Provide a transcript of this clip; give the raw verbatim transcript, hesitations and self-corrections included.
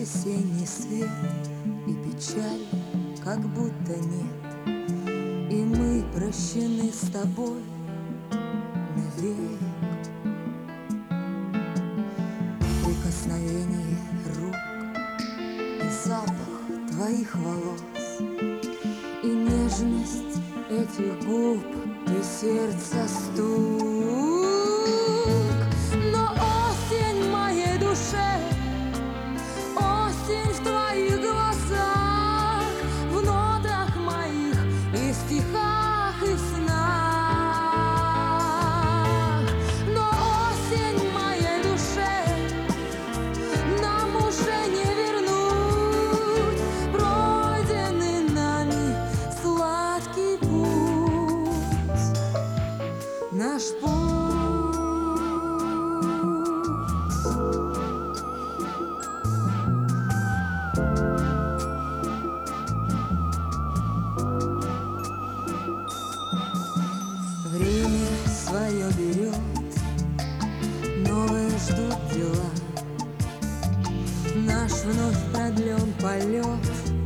весенний свет, и печаль как будто нет, и мы прощены с тобой навек. Прикосновение рук и запах твоих волос, и нежность этих губ, и сердца стук. Но осень в моей душе, осень в твоих глазах, в нотах моих и стихах, и в снах. Но осень в моей душе нам уже не вернуть пройденный нами сладкий путь, наш путь. Время свое берет, новые ждут дела, наш вновь продлен полет